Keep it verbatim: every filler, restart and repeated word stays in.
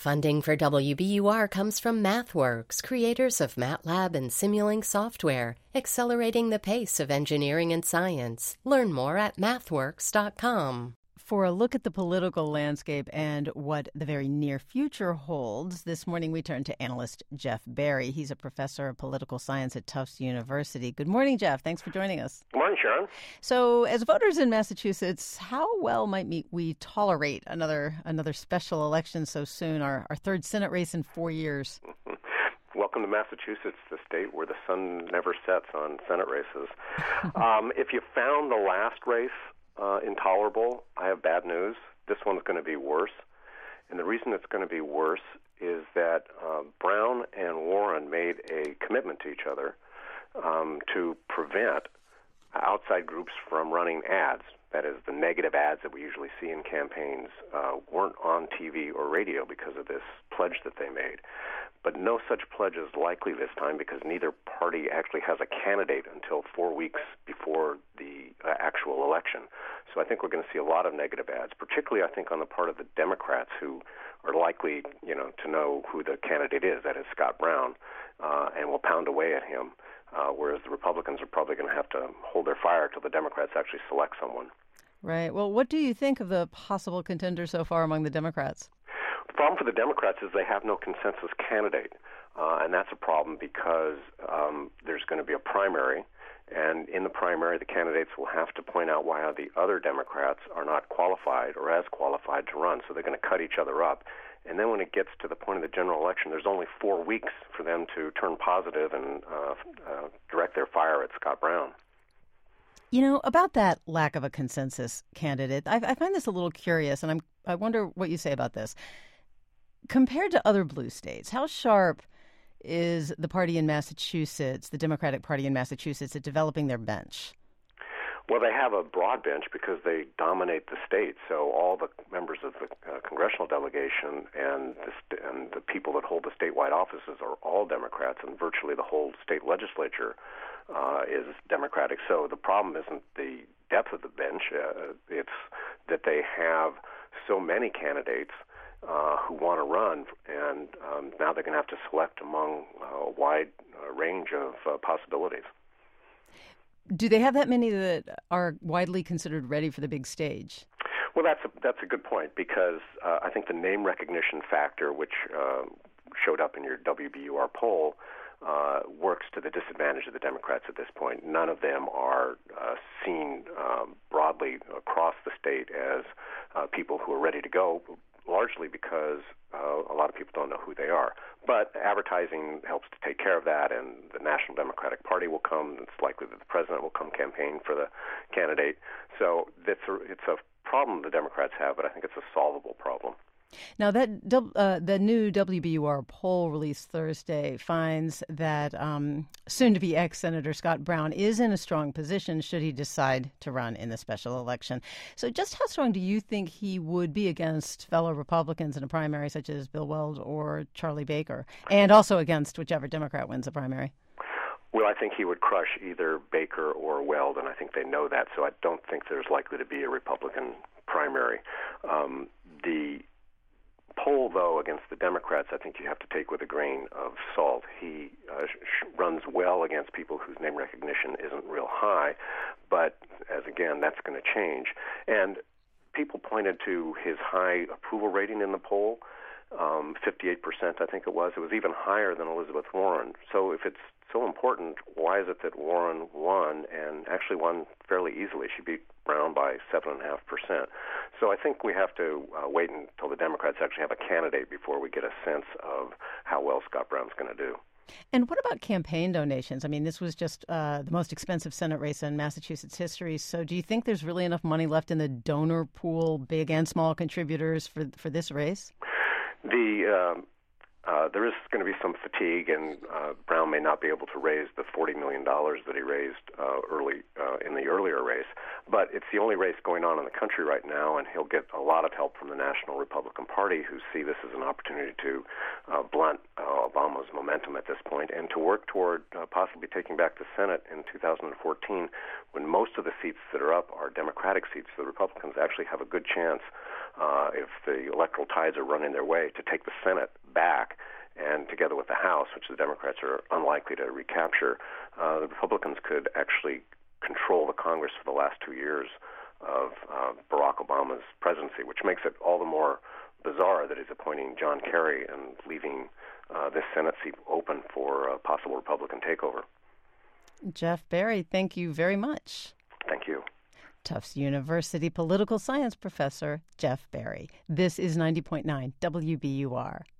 Funding for W B U R comes from MathWorks, creators of MATLAB and Simulink software, accelerating the pace of engineering and science. Learn more at mathworks dot com. For a look at the political landscape and what the very near future holds, this morning we turn to analyst Jeff Berry. He's a professor of political science at Tufts University. Good morning, Jeff. Thanks for joining us. Good morning, Sharon. So, as voters in Massachusetts, how well might we tolerate another another special election so soon, our, our third Senate race in four years? Welcome to Massachusetts, the state where the sun never sets on Senate races. um, if you found the last race Uh, intolerable, I have bad news. This one's going to be worse. And the reason it's going to be worse is that uh, Brown and Warren made a commitment to each other um, to prevent outside groups from running ads. That is, the negative ads that we usually see in campaigns uh, weren't on T V or radio because of this pledge that they made. But no such pledge is likely this time because neither party actually has a candidate until four weeks before the uh, actual election. So I think we're going to see a lot of negative ads, particularly I think on the part of the Democrats who are likely, you know, to know who the candidate is, that is Scott Brown, uh, and will pound away at him, uh, whereas the Republicans are probably going to have to hold their fire till the Democrats actually select someone. Right. Well, what do you think of the possible contenders so far among the Democrats? The problem for the Democrats is they have no consensus candidate, uh, and that's a problem because um, there's going to be a primary, and in the primary, the candidates will have to point out why the other Democrats are not qualified or as qualified to run, so they're going to cut each other up. And then when it gets to the point of the general election, there's only four weeks for them to turn positive and uh, uh, direct their fire at Scott Brown. You know, about that lack of a consensus candidate, I, I find this a little curious, and I'm, I wonder what you say about this. Compared to other blue states, how sharp is the party in Massachusetts, the Democratic Party in Massachusetts, at developing their bench? Well, they have a broad bench because they dominate the state. So all the members of the uh, congressional delegation and the, st- and the people that hold the statewide offices are all Democrats, and virtually the whole state legislature uh, is Democratic. So the problem isn't the depth of the bench. Uh, it's that they have so many candidates Uh, who want to run, and um, now they're going to have to select among uh, a wide uh, range of uh, possibilities. Do they have that many that are widely considered ready for the big stage? Well, that's a, that's a good point because uh, I think the name recognition factor, which uh, showed up in your W B U R poll, uh, works to the disadvantage of the Democrats at this point. None of them are uh, seen um, broadly across the state as uh, people who are ready to go, largely because uh, a lot of people don't know who they are. But advertising helps to take care of that, and the National Democratic Party will come. It's likely that the president will come campaign for the candidate. So it's a, it's a problem the Democrats have, but I think it's a solvable problem. Now, that uh, the new W B U R poll released Thursday finds that um, soon-to-be ex-Senator Scott Brown is in a strong position should he decide to run in the special election. So just how strong do you think he would be against fellow Republicans in a primary such as Bill Weld or Charlie Baker, and also against whichever Democrat wins the primary? Well, I think he would crush either Baker or Weld, and I think they know that, so I don't think there's likely to be a Republican primary. Um, the poll, though, against the Democrats, I think you have to take with a grain of salt. He uh, sh- runs well against people whose name recognition isn't real high, but as again, that's going to change. And people pointed to his high approval rating in the poll, um, fifty-eight percent, I think it was. It was even higher than Elizabeth Warren. So if it's so important, why is it that Warren won and actually won fairly easily? She beat Brown by seven point five percent. So I think we have to uh, wait until the Democrats actually have a candidate before we get a sense of how well Scott Brown's going to do. And what about campaign donations? I mean, this was just uh, the most expensive Senate race in Massachusetts history. So do you think there's really enough money left in the donor pool, big and small contributors, for for this race? The um, Uh, there is going to be some fatigue, and uh, Brown may not be able to raise the forty million dollars that he raised uh, early uh, in the earlier race. But it's the only race going on in the country right now, and he'll get a lot of help from the National Republican Party, who see this as an opportunity to uh, blunt uh, Obama's momentum at this point and to work toward uh, possibly taking back the Senate in two thousand fourteen, when most of the seats that are up are Democratic seats. The Republicans actually have a good chance uh, if the electoral tides are running their way, to take the Senate back, and together with the House, which the Democrats are unlikely to recapture, uh, the Republicans could actually control the Congress for the last two years of uh, Barack Obama's presidency, which makes it all the more bizarre that he's appointing John Kerry and leaving uh, this Senate seat open for a possible Republican takeover. Jeff Berry, thank you very much. Thank you. Tufts University political science professor Jeff Berry. This is ninety point nine W B U R.